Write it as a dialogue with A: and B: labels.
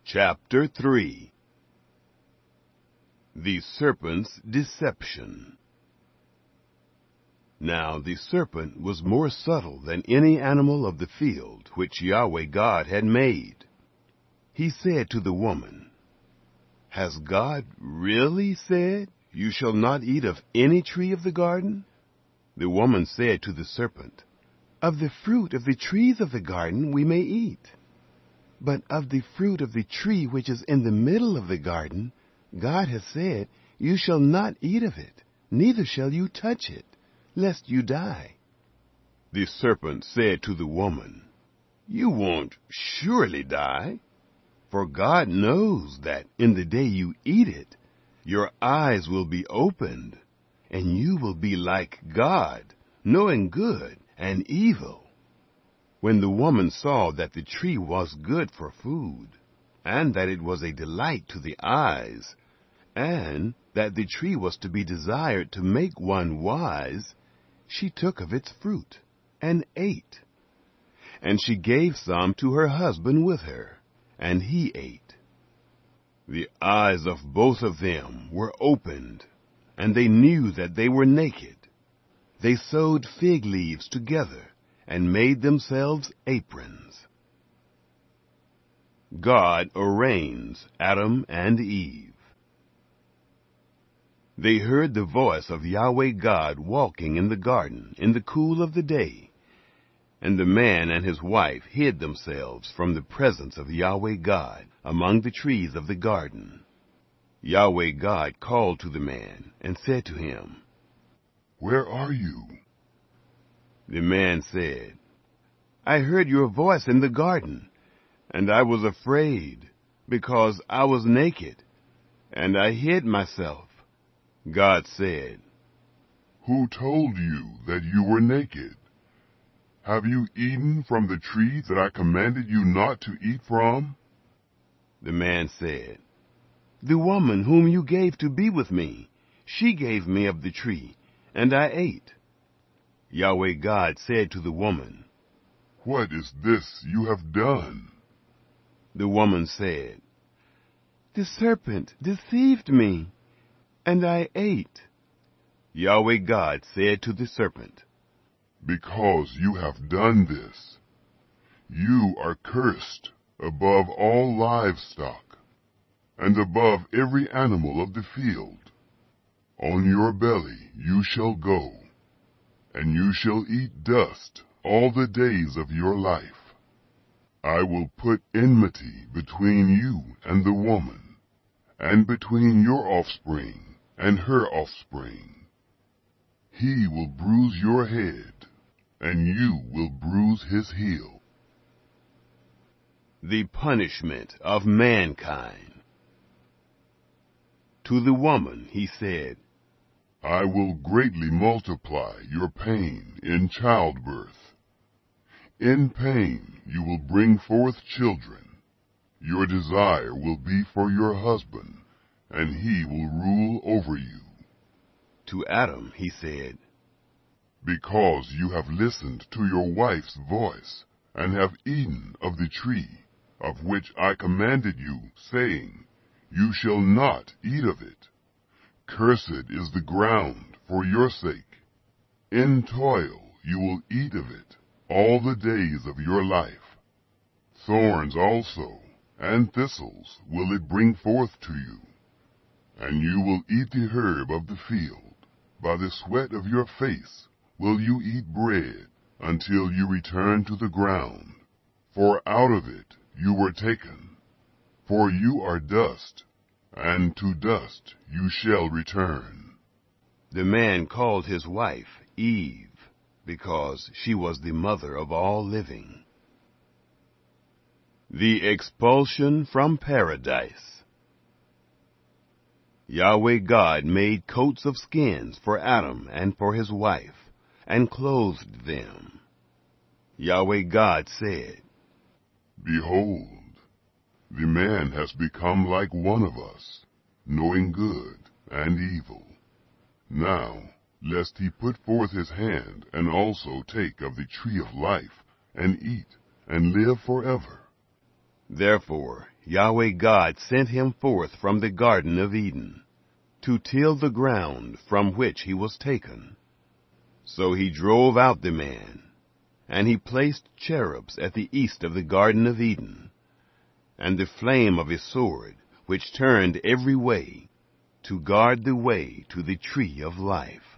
A: Chapter 3. The Serpent's Deception. Now the serpent was more subtle than any animal of the field which Yahweh God had made. He said to the woman, "Has God really said, 'You shall not eat of any tree of the garden'?" The woman said to the serpent, "Of the fruit of the trees of the garden we may eat. But of the fruit of the tree which is in the middle of the garden, God has said, 'You shall not eat of it, neither shall you touch it, lest you die.'" The serpent said to the woman, "You won't surely die, for God knows that in the day you eat it, your eyes will be opened, and you will be like God, knowing good and evil." When the woman saw that the tree was good for food, and that it was a delight to the eyes, and that the tree was to be desired to make one wise, she took of its fruit, and ate. And she gave some to her husband with her, and he ate. The eyes of both of them were opened, and they knew that they were naked. They sewed fig leaves together, and made themselves aprons. God arraigns Adam and Eve. They heard the voice of Yahweh God walking in the garden in the cool of the day, and the man and his wife hid themselves from the presence of Yahweh God among the trees of the garden. Yahweh God called to the man and said to him,
B: "Where are you?"
A: The man said, "I heard your voice in the garden, and I was afraid, because I was naked, and I hid myself." God said,
B: "Who told you that you were naked? Have you eaten from the tree that I commanded you not to eat from?"
A: The man said, "The woman whom you gave to be with me, she gave me of the tree, and I ate." Yahweh God said to the woman,
B: "What is this you have done?"
A: The woman said, "The serpent deceived me, and I ate." Yahweh God said to the serpent,
B: "Because you have done this, you are cursed above all livestock, and above every animal of the field. On your belly you shall go, and you shall eat dust all the days of your life. I will put enmity between you and the woman, and between your offspring and her offspring. He will bruise your head, and you will bruise his heel."
A: The punishment of mankind. To the woman he said,
B: "I will greatly multiply your pain in childbirth. In pain you will bring forth children. Your desire will be for your husband, and he will rule over you."
A: To Adam he said,
B: "Because you have listened to your wife's voice, and have eaten of the tree of which I commanded you, saying, 'You shall not eat of it,' cursed is the ground for your sake. In toil you will eat of it all the days of your life. Thorns also and thistles will it bring forth to you. And you will eat the herb of the field. By the sweat of your face will you eat bread until you return to the ground. For out of it you were taken. For you are dust, and to dust you shall return."
A: The man called his wife Eve, because she was the mother of all living. The expulsion from paradise. Yahweh God made coats of skins for Adam and for his wife, and clothed them. Yahweh God said,
B: "Behold, the man has become like one of us, knowing good and evil. Now, lest he put forth his hand and also take of the tree of life, and eat, and live forever."
A: Therefore Yahweh God sent him forth from the Garden of Eden, to till the ground from which he was taken. So he drove out the man, and he placed cherubs at the east of the Garden of Eden, and the flame of his sword, which turned every way, to guard the way to the tree of life.